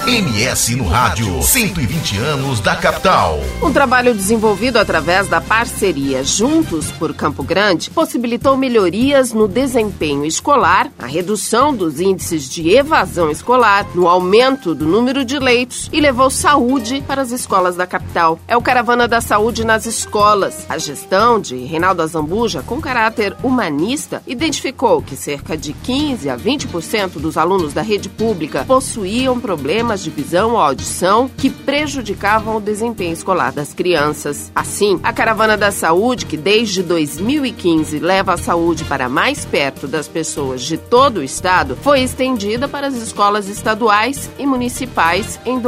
MS no Rádio, 120 anos da capital. Um trabalho desenvolvido através da parceria Juntos por Campo Grande possibilitou melhorias no desempenho escolar, a redução dos índices de evasão escolar, no aumento do número de leitos e levou saúde para as escolas da capital. É o Caravana da Saúde nas escolas. A gestão de Reinaldo Azambuja, com caráter humanista, identificou que cerca de 15 a 20% dos alunos da rede pública possuíam problemas de visão ou audição que prejudicavam o desempenho escolar das crianças. Assim, a Caravana da Saúde, que desde 2015 leva a saúde para mais perto das pessoas de todo o estado, foi estendida para as escolas estaduais e municipais em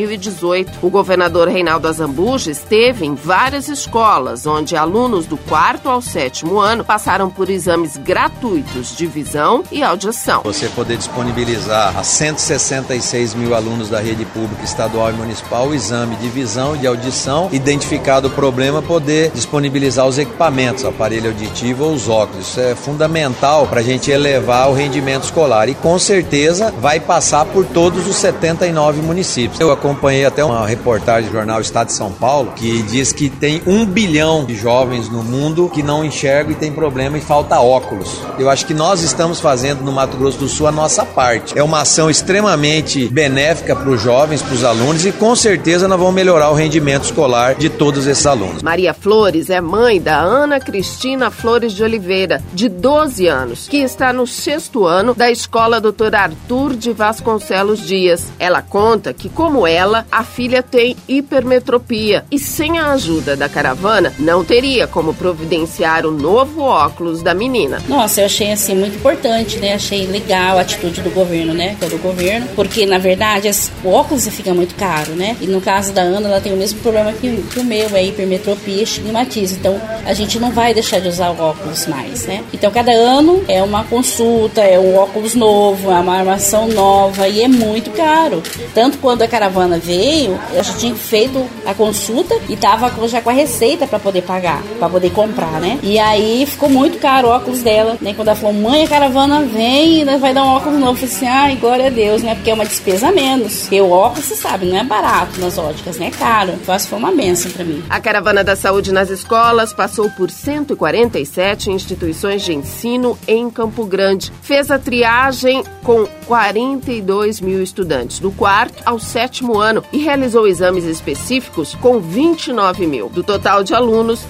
2018. O governador Reinaldo Azambuja esteve em várias escolas, onde alunos do 4º ao 7º ano passaram por exames gratuitos de visão e audição. Você poder disponibilizar a 166 mil alunos da rede pública estadual e municipal o exame de visão e de audição, identificado o problema, poder disponibilizar os equipamentos, o aparelho auditivo ou os óculos. Isso é fundamental para a gente elevar o rendimento escolar e com certeza vai passar por todos os 79 municípios. Eu acompanhei até uma reportagem do jornal Estado de São Paulo que diz que tem 1 bilhão de jovens no mundo que não enxergam e tem problema e falta óculos. Eu acho que nós estamos fazendo no Mato Grosso do Sul a nossa parte. É uma ação extremamente benéfica para os jovens, para os alunos e com certeza nós vamos melhorar o rendimento escolar de todos esses alunos. Maria Flores é mãe da Ana Cristina Flores de Oliveira, de 12 anos, que está no 6º ano da escola Dr. Arthur de Vasconcelos Dias. Ela conta que, como ela, a filha tem hipermetropia e sem a ajuda da caravana não teria como providenciar o novo óculos da menina. Nossa, eu achei assim muito importante, né? Achei legal a atitude do governo, né? Que é do governo, porque na verdade o óculos fica muito caro, né? E no caso da Ana, ela tem o mesmo problema que o meu, é hipermetropia e estigmatismo. Então a gente não vai deixar de usar o óculos mais, né? Então cada ano é uma consulta, é um óculos novo, é uma armação nova e é muito caro. Tanto quando a caravana veio, a gente tinha feito a consulta e tava já com a receita para poder pagar, para poder comprar, né? E aí ficou muito caro o óculos dela, né? Quando ela falou, mãe, a caravana vem e vai dar um óculos novo. Eu falei assim, ai, glória a Deus, né? Porque é uma despesa a menos. Porque o óculos, você sabe, não é barato nas óticas, né? É caro. Então, essa foi uma bênção para mim. A Caravana da Saúde nas escolas passou por 147 instituições de ensino em Campo Grande. Fez a triagem com 42 mil estudantes do 4º ao 7º ano e realizou exames específicos com 29 mil. Do total de alunos,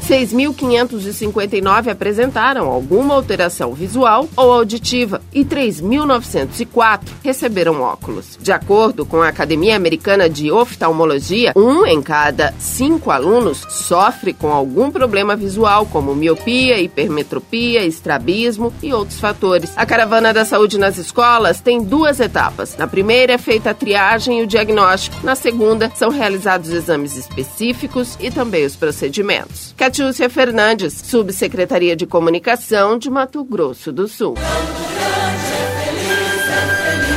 6.559 apresentaram alguma alteração visual ou auditiva e 3.904 receberam óculos. De acordo com a Academia Americana de Oftalmologia, 1 em cada 5 alunos sofre com algum problema visual, como miopia, hipermetropia, estrabismo e outros fatores. A Caravana da Saúde nas escolas tem 2 etapas. Na primeira é feita a triagem e o diagnóstico. Na segunda, são realizados exames específicos e também os procedimentos. Catiúcia Fernandes, Subsecretaria de Comunicação de Mato Grosso do Sul.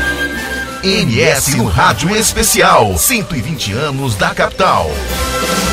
MS no Rádio Especial, 120 anos da capital.